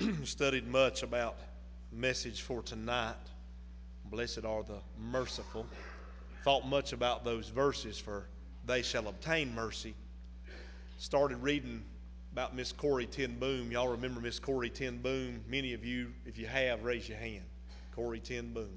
studied much about message for tonight. Blessed are the merciful. Thought much about those verses, for they shall obtain mercy. Started reading about Miss Corrie ten Boom. Y'all remember Miss Corrie ten Boom? Many of you, if you have, raise your hand. Corrie ten Boom.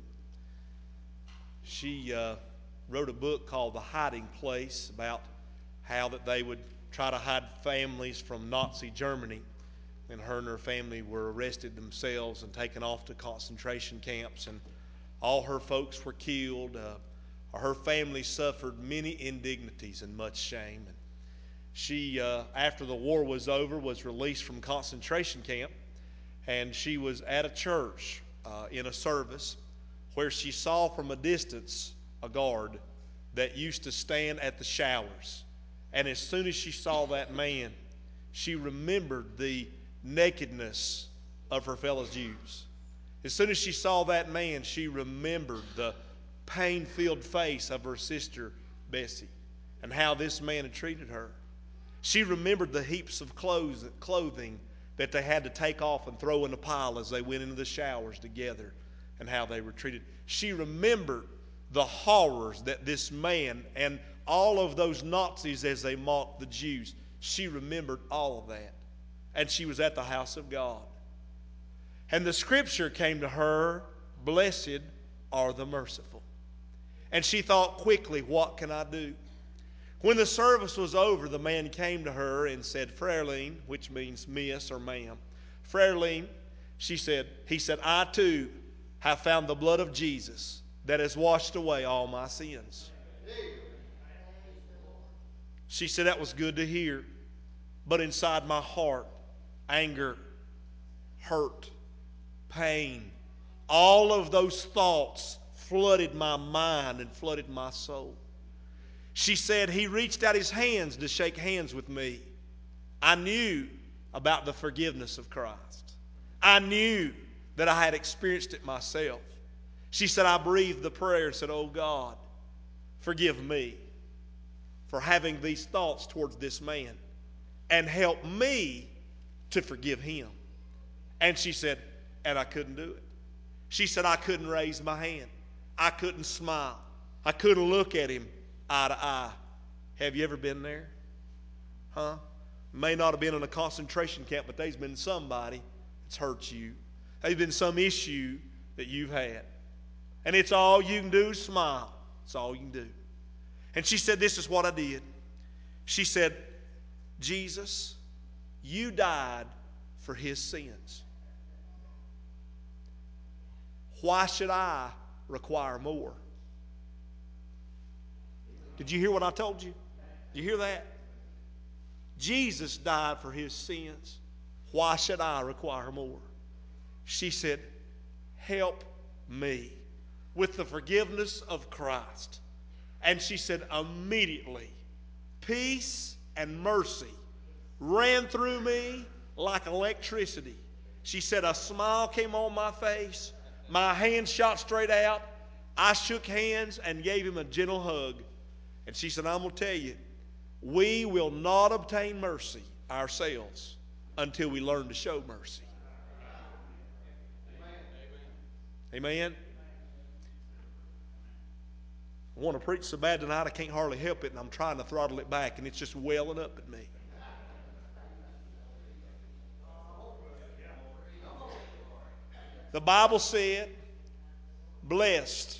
She wrote a book called The Hiding Place about how that they would try to hide families from Nazi Germany. And her and her family were arrested themselves and taken off to concentration camps. And all her folks were killed. Her family suffered many indignities and much shame. And she, after the war was over, was released from concentration camp. And she was at a church in a service where she saw from a distance a guard that used to stand at the showers. And as soon as she saw that man, she remembered the nakedness of her fellow Jews. As soon as she saw that man, she remembered the pain-filled face of her sister Bessie and how this man had treated her. She remembered the heaps of clothing that they had to take off and throw in a pile as they went into the showers together and how they were treated. She remembered the horrors that this man and all of those Nazis as they mocked the Jews. She remembered all of that. And she was at the house of God. And the scripture came to her, blessed are the merciful. And she thought quickly, what can I do? When the service was over, the man came to her and said, Fraulein, which means miss or ma'am. Fraulein, he said, I too have found the blood of Jesus that has washed away all my sins. She said, that was good to hear. But inside my heart, anger, hurt, pain, all of those thoughts flooded my mind and flooded my soul. She said, he reached out his hands to shake hands with me. I knew about the forgiveness of Christ. I knew that I had experienced it myself. She said, I breathed the prayer and said, oh God, forgive me for having these thoughts towards this man and help me to forgive him. And she said, and I couldn't do it. She said, I couldn't raise my hand. I couldn't smile. I couldn't look at him eye to eye. Have you ever been there? Huh? May not have been in a concentration camp, but there's been somebody that's hurt you. There's been some issue that you've had. And it's all you can do is smile. It's all you can do. And she said, this is what I did. She said, Jesus, you died for his sins. Why should I require more? Did you hear what I told you? Did you hear that? Jesus died for his sins. Why should I require more? She said, help me with the forgiveness of Christ. And she said, immediately, peace and mercy ran through me like electricity. She said, a smile came on my face. My hands shot straight out. I shook hands and gave him a gentle hug. And she said, I'm going to tell you, we will not obtain mercy ourselves until we learn to show mercy. Amen? I want to preach so bad tonight I can't hardly help it, and I'm trying to throttle it back, and it's just welling up at me. The Bible said, blessed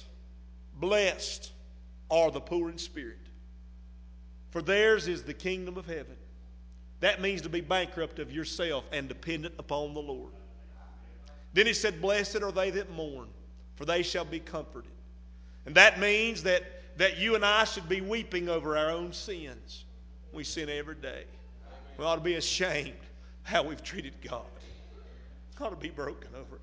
are the poor in spirit, for theirs is the kingdom of heaven. That means to be bankrupt of yourself and dependent upon the Lord. Then he said, blessed are they that mourn, for they shall be comforted. And that means that you and I should be weeping over our own sins. We sin every day. We ought to be ashamed how we've treated God. We ought to be broken over it.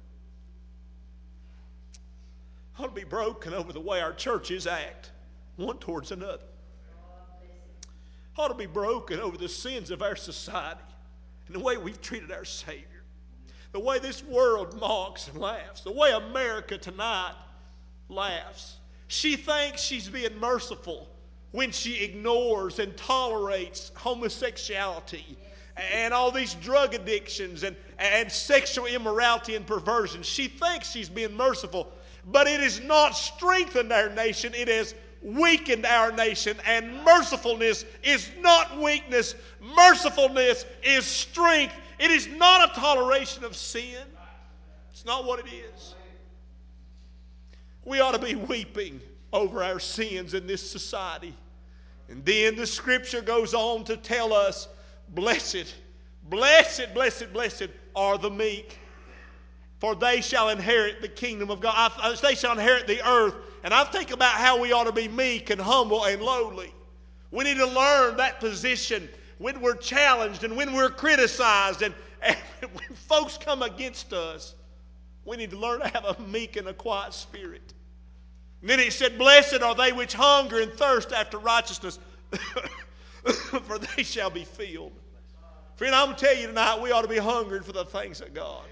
Ought to be broken over the way our churches act one towards another. Ought to be broken over the sins of our society and the way we've treated our Savior. The way this world mocks and laughs. The way America tonight laughs. She thinks she's being merciful when she ignores and tolerates homosexuality and all these drug addictions and sexual immorality and perversion. She thinks she's being merciful, but it has not strengthened our nation. It has weakened our nation. And mercifulness is not weakness. Mercifulness is strength. It is not a toleration of sin. It's not what it is. We ought to be weeping over our sins in this society. And then the scripture goes on to tell us, blessed, blessed, blessed, blessed are the meek, for they shall inherit the kingdom of God. They shall inherit the earth. And I think about how we ought to be meek and humble and lowly. We need to learn that position when we're challenged and when we're criticized and when folks come against us. We need to learn to have a meek and a quiet spirit. And then it said, blessed are they which hunger and thirst after righteousness, for they shall be filled. Friend, I'm going to tell you tonight, we ought to be hungering for the things of God.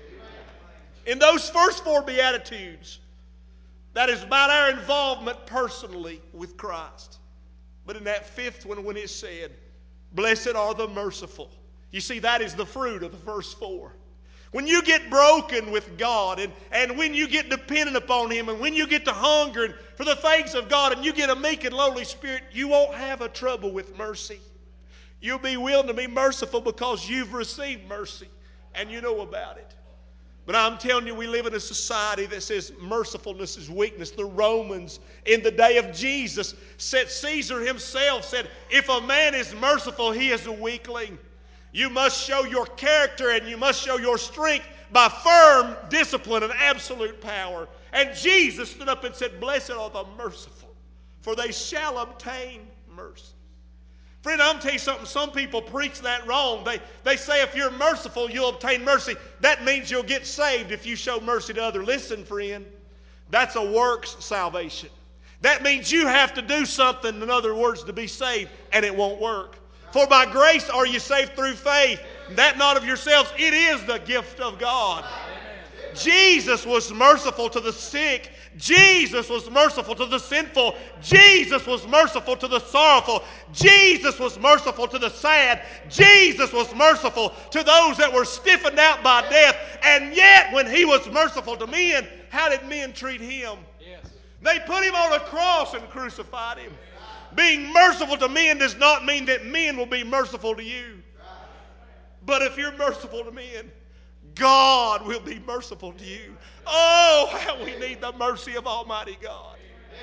In those first 4 Beatitudes, that is about our involvement personally with Christ. But in that 5th one, when it said, blessed are the merciful. You see, that is the fruit of the first 4. When you get broken with God and when you get dependent upon Him and when you get to hungering for the things of God and you get a meek and lowly spirit, you won't have a trouble with mercy. You'll be willing to be merciful because you've received mercy and you know about it. But I'm telling you, we live in a society that says mercifulness is weakness. The Romans in the day of Jesus said, Caesar himself said, if a man is merciful, he is a weakling. You must show your character and you must show your strength by firm discipline and absolute power. And Jesus stood up and said, blessed are the merciful, for they shall obtain mercy. Friend, I'm going to tell you something. Some people preach that wrong. They say if you're merciful, you'll obtain mercy. That means you'll get saved if you show mercy to others. Listen, friend, that's a works salvation. That means you have to do something, in other words, to be saved, and it won't work. For by grace are you saved through faith, that not of yourselves. It is the gift of God. Amen. Jesus was merciful to the sick. Jesus was merciful to the sinful. Jesus was merciful to the sorrowful. Jesus was merciful to the sad. Jesus was merciful to those that were stiffened out by death. And yet, when He was merciful to men, how did men treat Him? Yes. They put Him on a cross and crucified Him. Being merciful to men does not mean that men will be merciful to you. But if you're merciful to men, God will be merciful to you. Oh, how we need the mercy of Almighty God.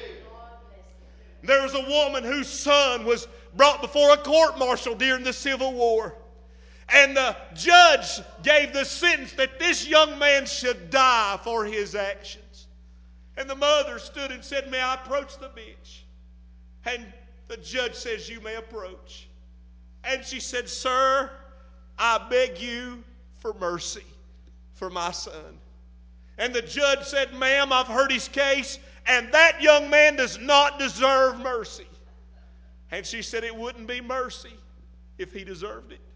There was a woman whose son was brought before a court-martial during the Civil War. And the judge gave the sentence that this young man should die for his actions. And the mother stood and said, may I approach the bench? And the judge says, you may approach. And she said, sir, I beg you for mercy for my son. And the judge said, ma'am, I've heard his case, and that young man does not deserve mercy. And she said, it wouldn't be mercy if he deserved it.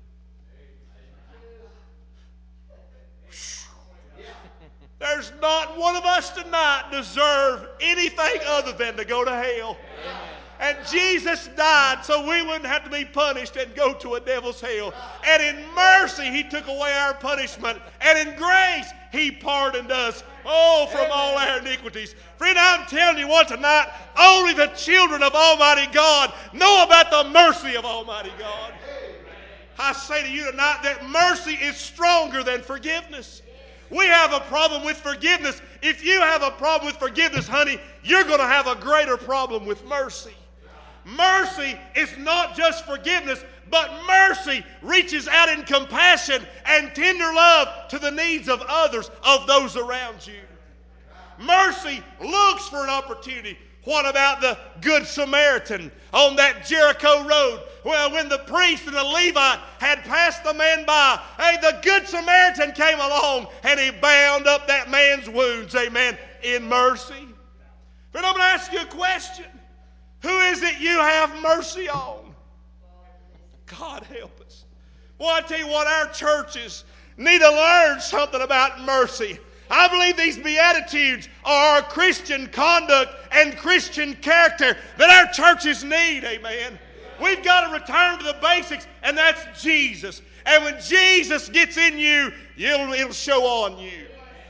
There's not one of us tonight deserve anything other than to go to hell. Amen. And Jesus died so we wouldn't have to be punished and go to a devil's hell. And in mercy, He took away our punishment. And in grace, He pardoned us, from all our iniquities. Friend, I'm telling you what tonight, only the children of Almighty God know about the mercy of Almighty God. I say to you tonight that mercy is stronger than forgiveness. We have a problem with forgiveness. If you have a problem with forgiveness, honey, you're going to have a greater problem with mercy. Mercy is not just forgiveness, but mercy reaches out in compassion and tender love to the needs of others, of those around you. Mercy looks for an opportunity. What about the Good Samaritan on that Jericho road? Well, when the priest and the Levite had passed the man by, the Good Samaritan came along and he bound up that man's wounds, amen, in mercy. But I'm going to ask you a question. Who is it you have mercy on? God help us. Well, I tell you what, our churches need to learn something about mercy. I believe these Beatitudes are our Christian conduct and Christian character that our churches need, amen. We've got to return to the basics, and that's Jesus. And when Jesus gets in you, it'll show on you.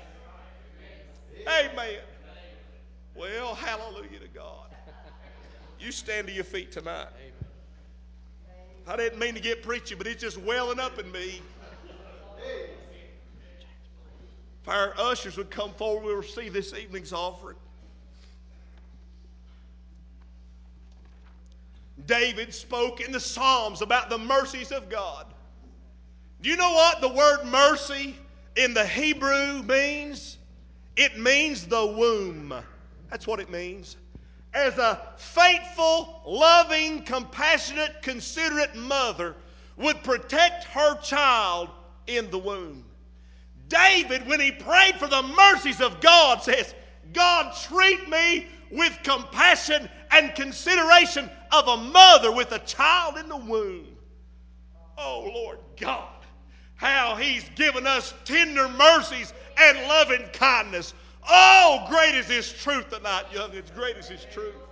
Amen. Well, hallelujah to God. You stand to your feet tonight. I didn't mean to get preachy, but it's just welling up in me. If our ushers would come forward, we'll receive this evening's offering. David spoke in the Psalms about the mercies of God. Do you know what the word mercy in the Hebrew means? It means the womb. That's what it means. As a faithful, loving, compassionate, considerate mother would protect her child in the womb. David, when he prayed for the mercies of God, says, God, treat me with compassion and consideration of a mother with a child in the womb. Oh, Lord God, how he's given us tender mercies and loving kindness. Oh, great is his truth tonight, young. It's great is his truth.